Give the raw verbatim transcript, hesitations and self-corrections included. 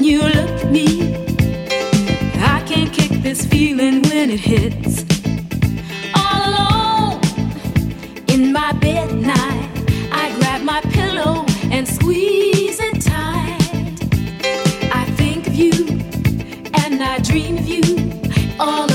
you look at me, I can't kick this feeling when it hits. All alone in my bed at night, I grab my pillow and squeeze it tight. I think of you and I dream of you all